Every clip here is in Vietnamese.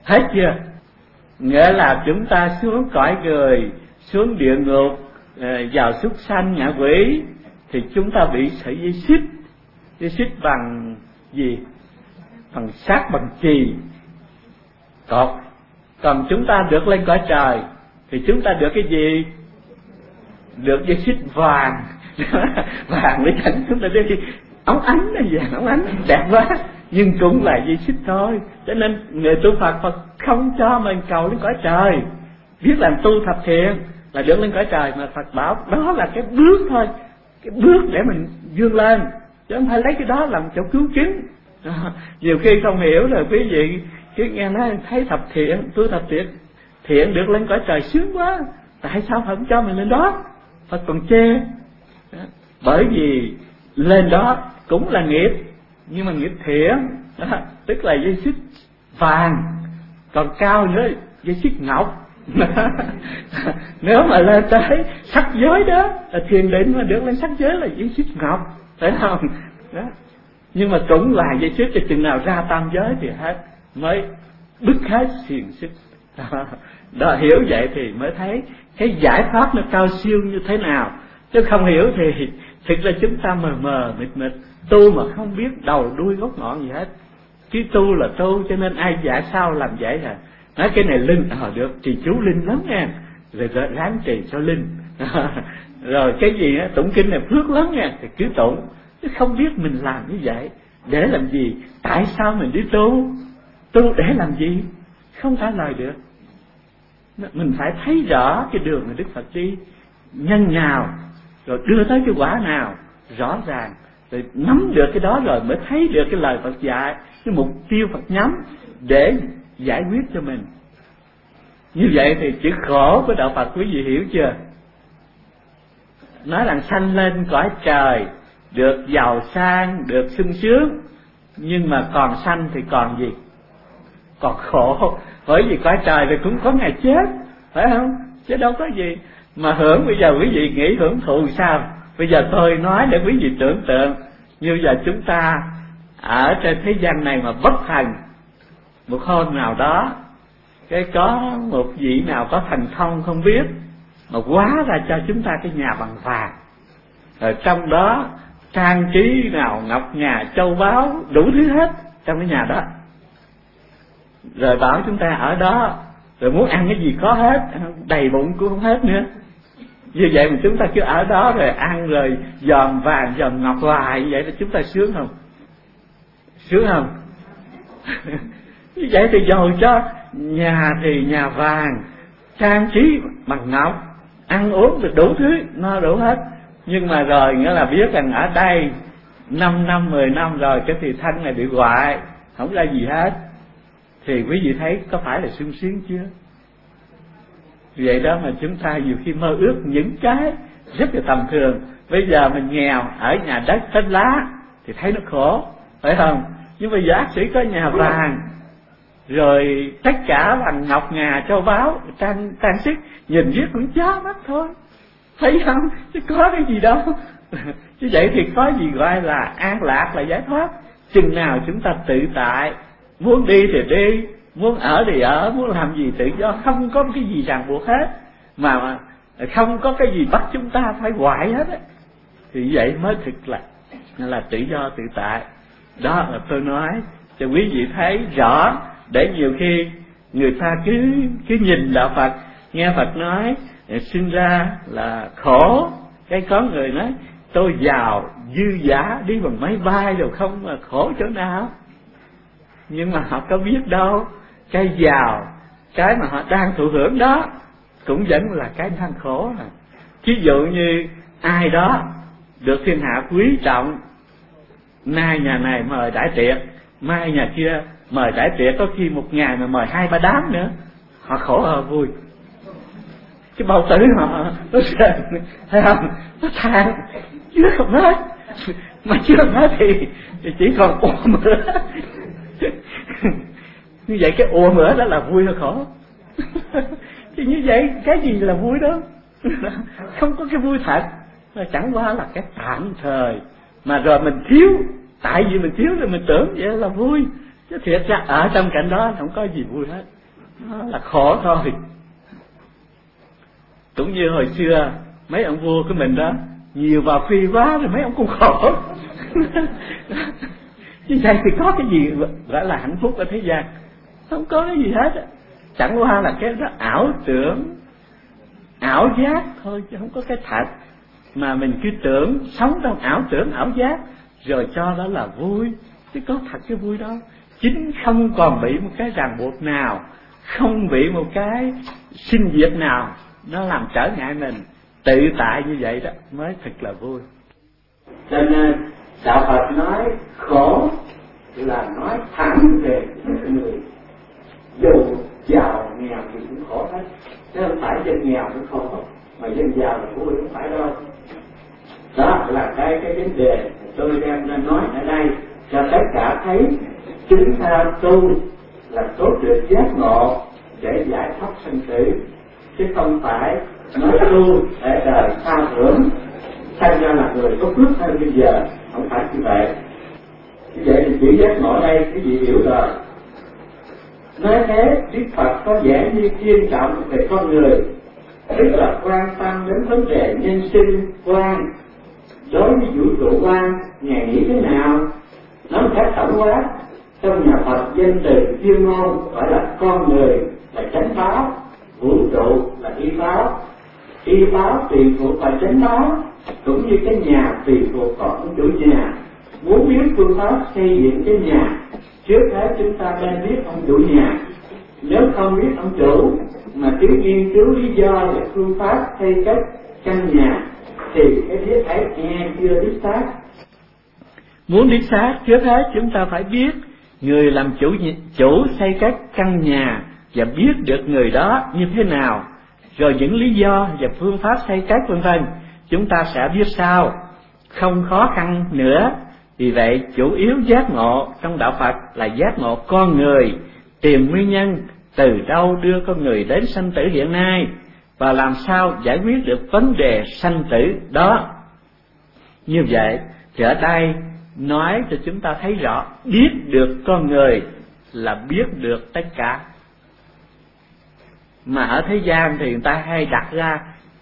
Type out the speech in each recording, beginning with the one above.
Hết chưa? Nghĩa là chúng ta xuống cõi người, xuống địa ngục, vào súc sanh ngạ quỷ, thì chúng ta bị sợi dây xích. Dây xích bằng gì? Bằng sắt, bằng chì, cột. Còn chúng ta được lên cõi trời thì chúng ta được cái gì? Được dây xích vàng. Vàng để dẫn chúng ta đi óng ánh, là vàng óng ánh đẹp quá, nhưng cũng là dây xích thôi. Cho nên người tu Phật không cho mình cầu lên cõi trời, biết làm tu thập thiện là được lên cõi trời, mà Phật bảo đó là cái bước thôi, cái bước để mình vươn lên, chứ không phải lấy cái đó làm chỗ cứu chứng. Nhiều khi không hiểu là quý vị cứ nghe nói thấy thập thiện, tu thập thiện được lên cõi trời sướng quá, tại sao Phật không cho mình lên đó? Phật còn chê. Bởi vì lên đó cũng là nghiệp, nhưng mà nghiệp thiện, tức là dây xích vàng, còn cao nữa dây xích ngọc. Nếu mà lên tới sắc giới đó, là thiền định mà được lên sắc giới là dây xích ngọc, phải không? Đó. Nhưng mà cũng là dây xích, cho chừng nào ra tam giới thì hết, mới bứt hết xiềng xích. Đó, hiểu vậy thì mới thấy cái giải pháp nó cao siêu như thế nào. Chứ không hiểu thì thực ra chúng ta mờ mờ mịt mịt, tu mà không biết đầu đuôi gốc ngọn gì hết. Chứ tu là tu, cho nên ai dạy sao làm vậy à. Nói cái này linh, được, trì chú linh lắm nha, rồi ráng trì cho linh. Rồi cái gì á, tụng kinh này phước lắm nha, thì cứ tụng. Chứ không biết mình làm như vậy để làm gì, tại sao mình đi tu, tu để làm gì, không trả lời được. Mình phải thấy rõ cái đường mà Đức Phật đi, nhân nào, rồi đưa tới cái quả nào rõ ràng, rồi nắm được cái đó rồi mới thấy được cái lời Phật dạy, cái mục tiêu Phật nhắm để giải quyết cho mình. Như vậy thì chữ khổ của đạo Phật quý vị hiểu chưa? Nói rằng sanh lên cõi trời, được giàu sang, được sung sướng, nhưng mà còn sanh thì còn gì? Còn khổ. Bởi vì cõi trời thì cũng có ngày chết, phải không? Chứ đâu có gì mà hưởng. Bây giờ quý vị nghĩ hưởng thụ sao? Bây giờ tôi nói để quý vị tưởng tượng, như giờ chúng ta ở trên thế gian này mà bất thành, một hôm nào đó cái có một vị nào có thần thông không biết, mà hóa ra cho chúng ta cái nhà bằng vàng, rồi trong đó trang trí nào ngọc ngà châu báu đủ thứ hết trong cái nhà đó, rồi bảo chúng ta ở đó, rồi muốn ăn cái gì có hết, đầy bụng cũng không hết nữa. Như vậy mà chúng ta cứ ở đó rồi ăn, rồi giòn vàng giòn ngọc hoài, vậy thì chúng ta sướng không? Sướng không? Như vậy thì giàu cho nhà thì nhà vàng, trang trí bằng ngọc, ăn uống được đủ thứ, no đủ hết. Nhưng mà rồi nghĩa là biết rằng ở đây 5 năm 10 năm rồi cái thì thân này bị hoại, không ra gì hết, thì quý vị thấy có phải là sung sướng chưa? Vậy đó mà chúng ta nhiều khi mơ ước những cái rất là tầm thường. Bây giờ mình nghèo ở nhà đất hết lá thì thấy nó khổ, phải không? Nhưng bây giờ bác sĩ có nhà vàng, rồi tất cả bằng ngọc ngà châu báu, trang sức, nhìn viết cũng chá mắt thôi, thấy không? Chứ có cái gì đâu. Chứ vậy thì có gì gọi là an lạc, là giải thoát. Chừng nào chúng ta tự tại, muốn đi thì đi, muốn ở thì ở, muốn làm gì tự do, không có cái gì ràng buộc hết, mà không có cái gì bắt chúng ta phải hoại hết á, thì vậy mới thực là tự do tự tại. Đó là tôi nói cho quý vị thấy rõ, để nhiều khi người ta cứ nhìn đạo Phật, nghe Phật nói sinh ra là khổ, cái có người nói tôi giàu dư dả đi bằng máy bay rồi không mà khổ chỗ nào. Nhưng mà họ có biết đâu, cái giàu, cái mà họ đang thụ hưởng đó cũng vẫn là cái đang khổ. Ví dụ như ai đó được thiên hạ quý trọng, nay nhà này mời đãi tiệc, mai nhà kia mời đãi tiệc, có khi một ngày mà mời 2-3 đám nữa, họ khổ hơn vui. Cái bầu tử họ nó sờn, thấy không? Nó than chưa không hết, mà chưa hết thì chỉ còn ùa mửa. Như vậy cái ùa mửa đó là vui hay khổ? Thì như vậy cái gì là vui đó? Không có cái vui thật, mà chẳng qua là cái tạm thời, mà rồi mình thiếu, tại vì mình thiếu rồi mình tưởng vậy là vui. Chứ thiệt ra ở trong cảnh đó không có gì vui hết, nó là khổ thôi. Cũng như hồi xưa mấy ông vua của mình đó, nhiều vào phi quá rồi mấy ông cũng khổ. Chứ vậy thì có cái gì gọi là hạnh phúc ở thế gian? Không có cái gì hết. Chẳng qua là cái đó ảo tưởng, ảo giác thôi, chứ không có cái thật. Mà mình cứ tưởng, sống trong ảo tưởng, ảo giác, rồi cho đó là vui. Chứ có thật cái vui đó. Chính không còn bị một cái ràng buộc nào, không bị một cái sinh diệt nào nó làm trở ngại mình. Tự tại như vậy đó mới thật là vui. Cho nên đạo Phật nói khổ là nói thẳng về những người dù giàu nghèo thì cũng khổ hết, chứ không phải dân nghèo cũng khổ, mà dân giàu là vui, không phải đâu. Đó là cái vấn đề tôi đem ra nói ở đây cho tất cả thấy chúng ta tu là tốt được giác ngộ để giải thoát sinh tử, chứ không phải nói tu để đời tha hưởng thành ra là người có phước hơn bây giờ, không phải như vậy. Như vậy thì chữ giác ngộ đây cái gì hiểu rồi. Nói thế Đức Phật có vẻ như kiên trọng về con người, tức là quan tâm đến vấn đề nhân sinh quan. Đối với vũ trụ quan, Ngài nghĩ thế nào? Nói cách tổng quát, trong nhà Phật danh từ chuyên môn gọi là con người là chánh báo, vũ trụ là y báo. Y báo tùy thuộc vào chánh báo, cũng như cái nhà tùy thuộc vào ông chủ nhà. Muốn biết phương pháp xây dựng cái nhà, trước hết chúng ta nên biết ông chủ nhà. Nếu không biết ông chủ mà cứ nghiên cứu lý do và phương pháp xây cất căn nhà thì cái biết ấy nghe chưa đích xác. Muốn đích xác, trước hết chúng ta phải biết người làm chủ xây cất căn nhà và biết được người đó như thế nào, rồi những lý do và phương pháp xây cất vân vân chúng ta sẽ biết sau, không khó khăn nữa. Vì vậy chủ yếu giác ngộ trong đạo Phật là giác ngộ con người, tìm nguyên nhân từ đâu đưa con người đến sanh tử hiện nay và làm sao giải quyết được vấn đề sanh tử đó. Như vậy thì ở đây nói cho chúng ta thấy rõ, biết được con người là biết được tất cả. Mà ở thế gian thì người ta hay đặt ra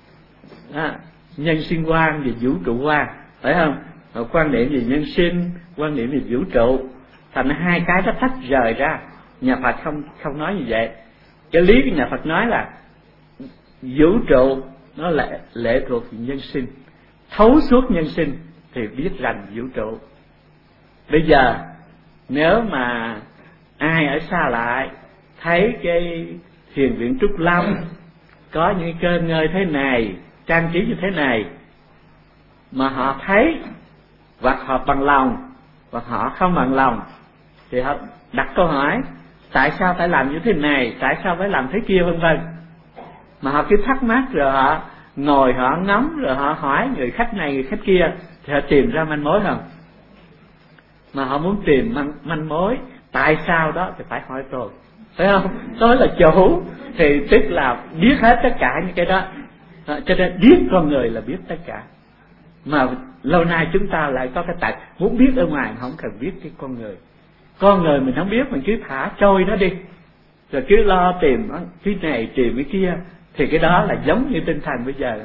nhân sinh quan và vũ trụ quan, phải không? Quan niệm về nhân sinh, quan niệm về vũ trụ, thành hai cái đó tách rời ra. Nhà Phật không nói như vậy. Cái lý của nhà Phật nói là vũ trụ nó là lệ thuộc về nhân sinh, thấu suốt nhân sinh thì biết rành vũ trụ. Bây giờ nếu mà ai ở xa lại thấy cái thiền viện Trúc Lâm có những cơ ngơi thế này, trang trí như thế này, mà họ thấy hoặc họ bằng lòng hoặc họ không bằng lòng, thì họ đặt câu hỏi tại sao phải làm như thế này, tại sao phải làm thế kia vân vân. Mà họ cứ thắc mắc, rồi họ ngồi họ ngắm, rồi họ hỏi người khách này người khách kia, thì họ tìm ra manh mối không? Mà họ muốn tìm manh mối tại sao đó thì phải hỏi tôi, phải không? Tôi là chủ thì tức là biết hết tất cả những cái đó. Cho nên biết con người là biết tất cả. Mà lâu nay chúng ta lại có cái tật muốn biết ở ngoài, không cần biết cái con người. Con người mình không biết, mình cứ thả trôi nó đi, rồi cứ lo tìm cái này tìm cái kia, thì cái đó là giống như tinh thần bây giờ.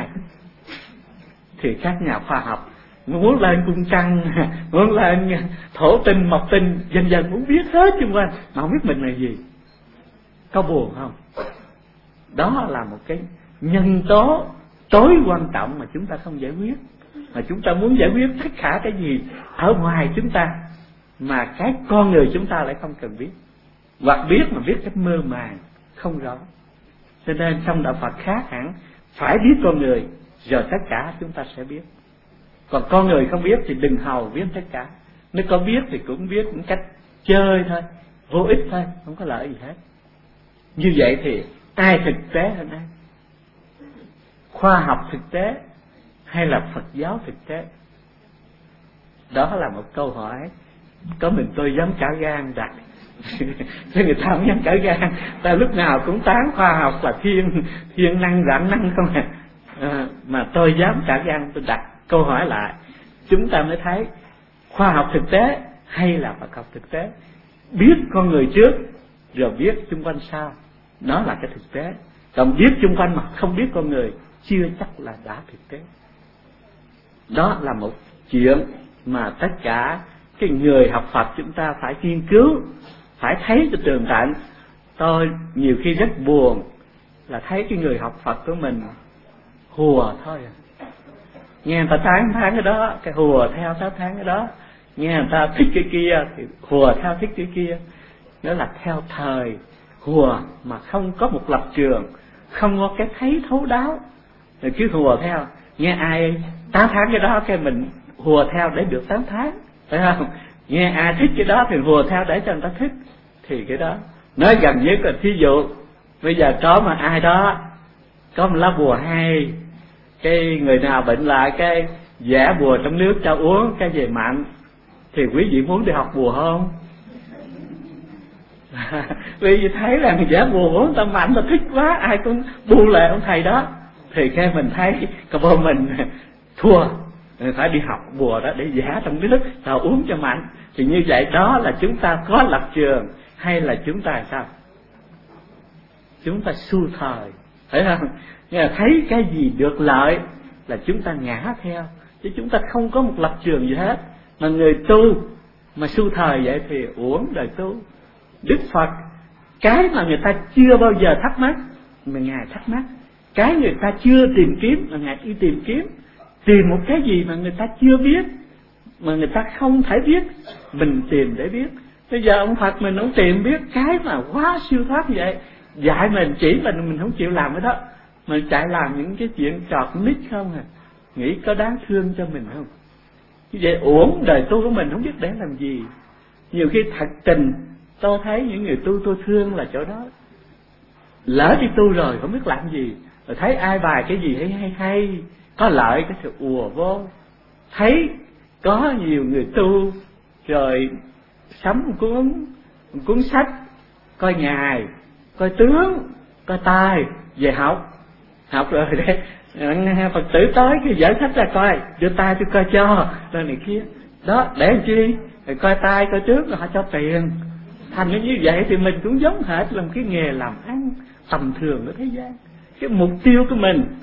Thì các nhà khoa học muốn lên cung trăng, muốn lên thổ tinh mộc tinh, dần dần muốn biết hết xung quanh mà không biết mình là gì. Có buồn không? Đó là một cái nhân tố tối quan trọng mà chúng ta không giải quyết. Mà chúng ta muốn giải quyết tất cả cái gì ở ngoài chúng ta, mà cái con người chúng ta lại không cần biết, hoặc biết mà biết cách mơ màng, không rõ. Cho nên trong đạo Phật khác hẳn, phải biết con người rồi tất cả chúng ta sẽ biết. Còn con người không biết thì đừng hòng biết tất cả. Nếu có biết thì cũng biết một cách chơi thôi, vô ích thôi, không có lợi gì hết. Như vậy thì ai thực tế hơn ai? Khoa học thực tế hay là Phật giáo thực tế? Đó là một câu hỏi có mình tôi dám cả gan đặt. Chứ người ta không dám cả gan, ta lúc nào cũng tán khoa học là thiên năng rạng năng không à. Mà tôi dám cả gan tôi đặt câu hỏi lại, chúng ta mới thấy khoa học thực tế hay là Phật học thực tế. biết con người trước rồi biết xung quanh sau, nó là cái thực tế. Còn biết xung quanh mà không biết con người chưa chắc là đã thực tế. Đó là một chuyện mà tất cả cái người học Phật chúng ta phải nghiên cứu, phải thấy cho tường tận. Tôi nhiều khi rất buồn là thấy cái người học Phật của mình hùa thôi à. Nghe người ta tán thán cái đó, cái hùa theo tán thán cái đó. Nghe người ta thích cái kia thì hùa theo thích cái kia. Đó là theo thời hùa mà không có một lập trường, không có cái thấy thấu đáo, rồi cứ hùa theo. Nghe ai tán thán cái đó cái mình hùa theo để được tán thán, phải không? Nghe ai thích cái đó thì hùa theo để cho người ta thích. Thì cái đó nói gần nhất là thí dụ bây giờ có mà ai đó có một lá bùa hay, cái người nào bệnh lại cái vẽ bùa trong nước cho uống cái về mạnh, thì quý vị muốn đi học bùa không? Quý vị thấy là vẽ bùa uống ta mạnh, ta thích quá, ai cũng bu lại ông thầy đó, thì cái mình thấy cái bộ mình thua, mình phải đi học bùa đó để vẽ trong nước rồi uống cho mạnh. Thì như vậy đó là chúng ta có lập trường hay là chúng ta sao? Chúng ta xu thời, phải không? Nhưng mà thấy cái gì được lợi là chúng ta ngã theo, chứ chúng ta không có một lập trường gì hết. Mà người tu mà xu thời vậy thì uổng đời tu. Đức Phật cái mà người ta chưa bao giờ thắc mắc mà Ngài thắc mắc, cái người ta chưa tìm kiếm mà Ngài đi tìm kiếm. Tìm một cái gì mà người ta chưa biết, mà người ta không thể biết, mình tìm để biết. Bây giờ ông Phật mình không tìm biết cái mà quá siêu thoát vậy, dạy mình chỉ mình không chịu làm cái đó, mình chạy làm những cái chuyện trọt nít không à. Nghĩ có đáng thương cho mình không? Như vậy uổng đời tu của mình, không biết để làm gì. Nhiều khi thật tình tôi thấy những người tu tôi thương là chỗ đó, lỡ đi tu rồi không biết làm gì, rồi thấy ai bài cái gì hay có lợi cái sự ùa vô. Thấy có nhiều người tu rồi sắm một cuốn sách coi ngài, coi tướng, coi tài về học rồi đấy Phật tử tới cái dở sách ra coi, đưa tay tôi coi cho rồi này kia đó, để làm chi? Rồi coi tay coi tướng rồi họ cho tiền. Thành như vậy thì mình cũng giống hệt làm cái nghề làm ăn tầm thường ở thế gian. Cái mục tiêu của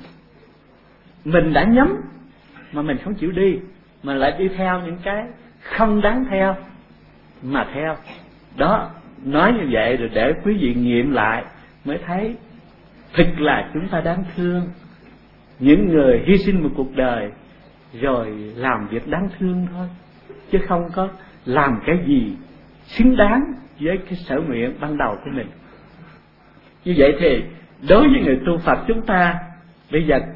mình đã nhắm mà mình không chịu đi, mà lại đi theo những cái không đáng theo mà theo. Đó, nói như vậy rồi để quý vị nghiệm lại mới thấy thực là chúng ta đáng thương. Những người hy sinh một cuộc đời rồi làm việc đáng thương thôi, chứ không có làm cái gì xứng đáng với cái sở nguyện ban đầu của mình. Như vậy thì đối với người tu Phật chúng ta bây giờ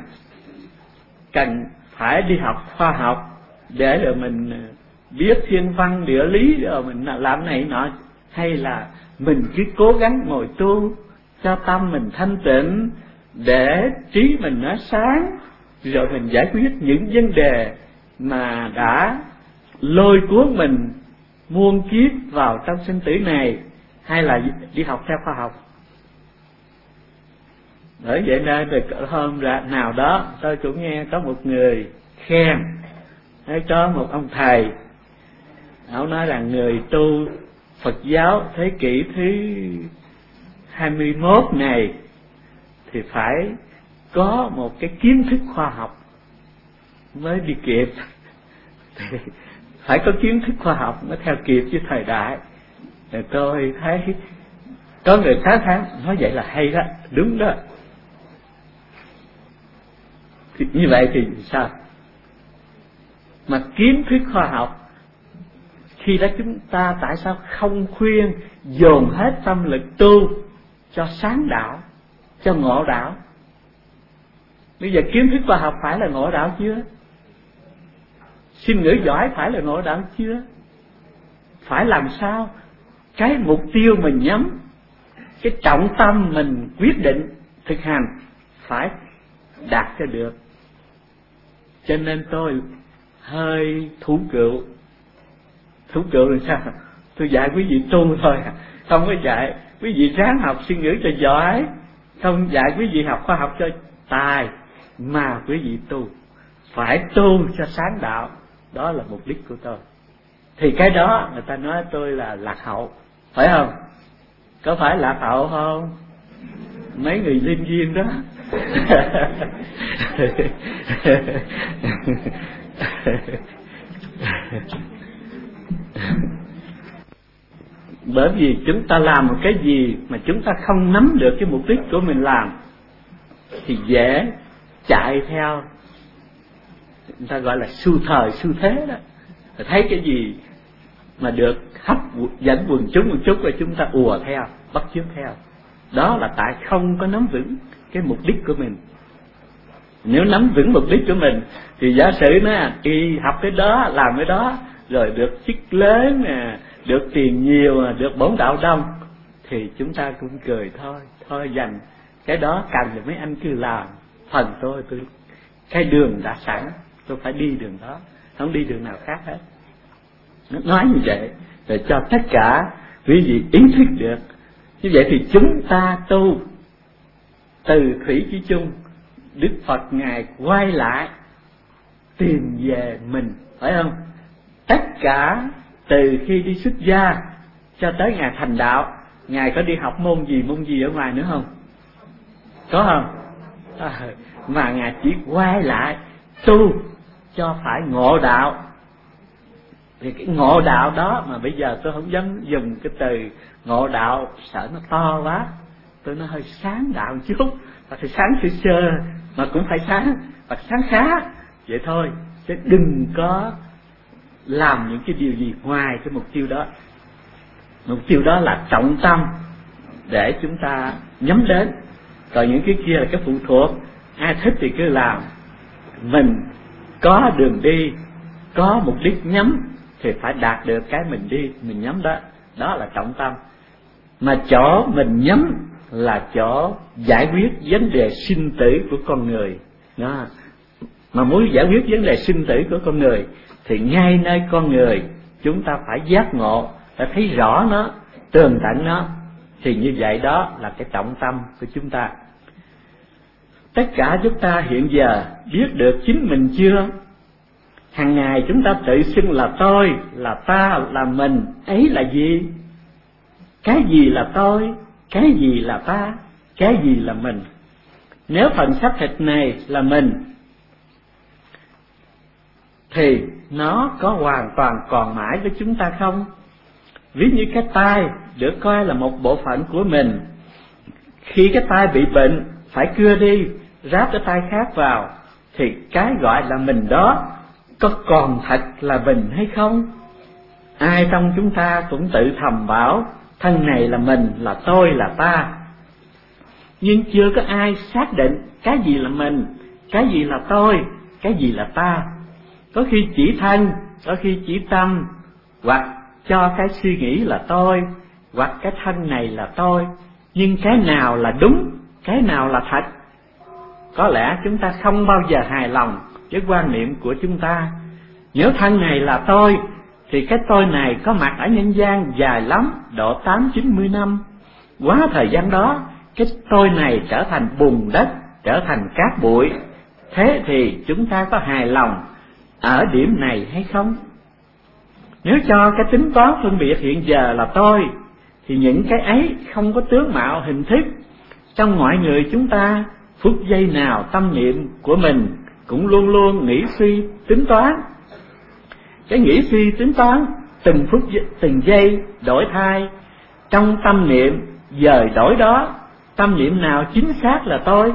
cần phải đi học khoa học để rồi mình biết thiên văn địa lý rồi mình làm này nọ, hay là mình cứ cố gắng ngồi tu cho tâm mình thanh tịnh, để trí mình nó sáng, rồi mình giải quyết những vấn đề mà đã lôi cuốn mình muôn kiếp vào trong sinh tử này, hay là đi học theo khoa học. Bởi vậy nên từ hôm nào đó tôi cũng nghe có một người khen có một ông thầy, ông nói là người tu Phật giáo thế kỷ thứ 21 này thì phải có một cái kiến thức khoa học mới đi kịp. Thì phải có kiến thức khoa học mới theo kịp với thời đại. Rồi tôi thấy có người tán thán nói vậy là hay đó, đúng đó. Thì như vậy thì sao? Mà kiến thức khoa học khi đó chúng ta tại sao không khuyên dồn hết tâm lực tu cho sáng đạo, cho ngộ đạo? Bây giờ kiến thức khoa học phải là ngộ đạo chưa? Xin ngữ giỏi phải là ngộ đạo chưa? Phải làm sao cái mục tiêu mình nhắm, cái trọng tâm mình quyết định thực hành phải đạt cho được. Cho nên tôi hơi thủ cựu là sao? Tôi dạy quý vị tu thôi, không có dạy quý vị ráng học xin ngữ cho giỏi, không dạy quý vị học khoa học cho tài, mà quý vị tu phải tu cho sáng đạo. Đó là mục đích của tôi. thì cái đó người ta nói tôi là lạc hậu, phải không? Có phải lạc hậu không? Mấy người liên duyên đó. Bởi vì chúng ta làm một cái gì mà chúng ta không nắm được cái mục đích của mình làm thì dễ chạy theo, người ta gọi là xu thời xu thế đó. Thấy cái gì mà được hấp dẫn quần chúng một chút rồi chúng ta ùa theo, bắt chước theo. Đó là tại không có nắm vững cái mục đích của mình. Nếu nắm vững mục đích của mình thì giả sử nó đi học cái đó, làm cái đó, rồi được chức lớn nè, được tiền nhiều, được bổn đạo đông, thì chúng ta cũng cười thôi dành cái đó cần thì mấy anh cứ làm, phần tôi cái đường đã sẵn, tôi phải đi đường đó, không đi đường nào khác hết. Nó nói như vậy để cho tất cả quý vị ý thức được. Như vậy thì chúng ta tu từ thủy chí chung, Đức Phật Ngài quay lại tìm về mình, phải không? Tất cả từ khi đi xuất gia cho tới Ngài thành đạo, Ngài có đi học môn gì ở ngoài nữa không? Có không? Mà Ngài chỉ quay lại tu cho phải ngộ đạo. Thì cái ngộ đạo đó mà bây giờ tôi không dám dùng cái từ ngộ đạo, sợ nó to quá, tôi nói hơi sáng đạo một chút, và phải sáng sơ mà cũng phải sáng, và sáng khá vậy thôi, chứ đừng có làm những cái điều gì ngoài cái mục tiêu đó. Mục tiêu đó là trọng tâm để chúng ta nhắm đến, còn những cái kia là cái phụ thuộc, ai thích thì cứ làm. Mình có đường đi, có mục đích nhắm thì phải đạt được cái mình đi, mình nhắm đó, đó là trọng tâm. Mà chỗ mình nhắm là chỗ giải quyết vấn đề sinh tử của con người đó. Mà muốn giải quyết vấn đề sinh tử của con người thì ngay nơi con người chúng ta phải giác ngộ, phải thấy rõ nó, tường tận nó, thì như vậy đó là cái trọng tâm của chúng ta. Tất cả chúng ta hiện giờ biết được chính mình chưa? Hàng ngày chúng ta tự xưng là tôi, là ta, là mình, ấy là gì? Cái gì là tôi? Cái gì là ta? Cái gì là mình? Nếu phần xác thịt này là mình thì nó có hoàn toàn còn mãi với chúng ta không? Ví như cái tai được coi là một bộ phận của mình, khi cái tai bị bệnh phải cưa đi, ráp cái tai khác vào, thì cái gọi là mình đó có còn thật là mình hay không? Ai trong chúng ta cũng tự thầm bảo thân này là mình, là tôi, là ta, nhưng chưa có ai xác định cái gì là mình, cái gì là tôi, cái gì là ta. Có khi chỉ thân, có khi chỉ tâm, hoặc cho cái suy nghĩ là tôi, hoặc cái thân này là tôi. Nhưng cái nào là đúng, cái nào là thật? Có lẽ chúng ta không bao giờ hài lòng với quan niệm của chúng ta. Nếu thân này là tôi thì cái tôi này có mặt ở nhân gian dài lắm, độ 8-90 năm. Quá thời gian đó, cái tôi này trở thành bùn đất, trở thành cát bụi. Thế thì chúng ta có hài lòng ở điểm này hay không? Nếu cho cái tính toán phân biệt hiện giờ là tôi, thì những cái ấy không có tướng mạo hình thức. Trong mọi người chúng ta, phút giây nào tâm niệm của mình cũng luôn luôn nghĩ suy tính toán. Cái nghĩ suy tính toán từng phút từng giây đổi thay. Trong tâm niệm dời đổi đó, tâm niệm nào chính xác là tôi?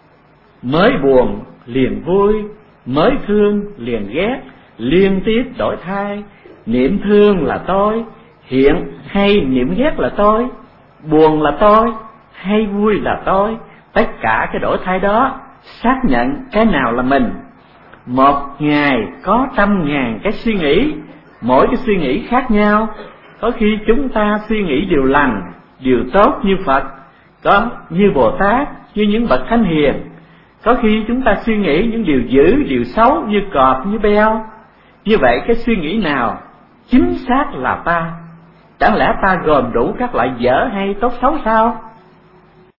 Mới buồn liền vui, mới thương liền ghét, liên tiếp đổi thay. Niệm thương là tôi, hiện hay niệm ghét là tôi, buồn là tôi, hay vui là tôi. Tất cả cái đổi thay đó xác nhận cái nào là mình. Một ngày có 100.000 cái suy nghĩ, mỗi cái suy nghĩ khác nhau. Có khi chúng ta suy nghĩ điều lành, điều tốt như Phật, có như Bồ Tát, như những bậc thánh hiền. Có khi chúng ta suy nghĩ những điều dữ, điều xấu như cọp, như beo. Như vậy cái suy nghĩ nào chính xác là ta? Chẳng lẽ ta gồm đủ các loại dở hay tốt xấu sao?